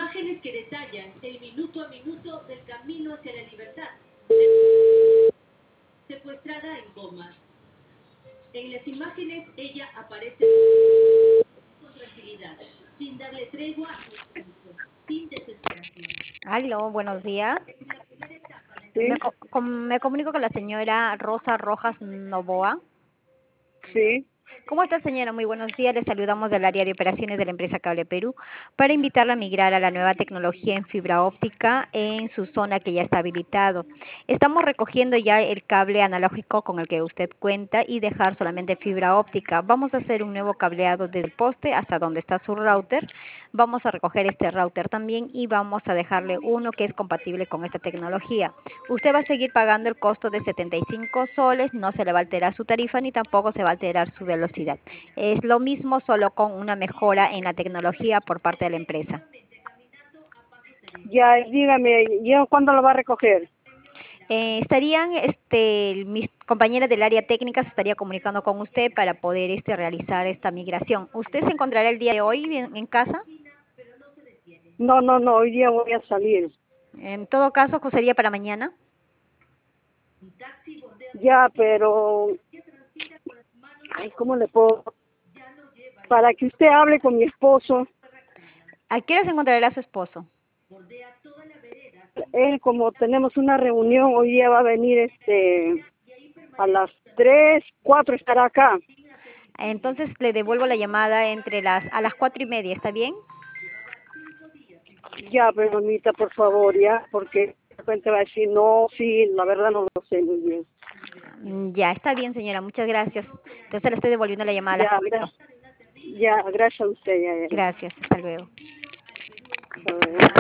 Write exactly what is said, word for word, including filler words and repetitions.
Imágenes que detallan el minuto a minuto del camino hacia la libertad. Secuestrada en Goma. En las imágenes ella aparece con tranquilidad, sin darle tregua a su esfuerzo, sin desesperación. Aló, buenos días. Es la primera etapa del Me, Sí, co- com- me comunico con la señora Rosa Rojas Novoa. sí, ¿Cómo está, señora? Muy buenos días. Le saludamos del área de operaciones de la empresa Cable Perú para invitarla a migrar a la nueva tecnología en fibra óptica en su zona que ya está habilitado. Estamos recogiendo ya el cable analógico con el que usted cuenta y dejar solamente fibra óptica. Vamos a hacer un nuevo cableado desde el poste hasta donde está su router. Vamos a recoger este router también y vamos a dejarle uno que es compatible con esta tecnología. Usted va a seguir pagando el costo de setenta y cinco soles, no se le va a alterar su tarifa ni tampoco se va a alterar su velocidad. Es lo mismo, solo con una mejora en la tecnología por parte de la empresa. ya, dígame, ¿ya cuándo lo va a recoger? Eh, estarían, este, mis compañeras del área técnica se estaría comunicando con usted para poder este, realizar esta migración. ¿Usted se encontrará el día de hoy en, en casa? No, no, no, hoy día voy a salir. En todo caso, pues, sería para mañana. Ya, pero, ay, ¿cómo le puedo? Para que usted hable con mi esposo, ¿A qué hora se encontrará su esposo? él como tenemos una reunión, hoy día va a venir este a las tres, cuatro estará acá. Entonces le devuelvo la llamada entre las a las cuatro y media, ¿está bien? Ya, pero Anita, por favor, ya, porque de repente va a decir, no, sí, la verdad no lo sé muy bien. Mm, Ya, está bien, señora, muchas gracias. Entonces le estoy devolviendo la llamada a las Ya, cuatro. gracias, ya, gracias a usted, ya, ya. Gracias, hasta luego. A ver.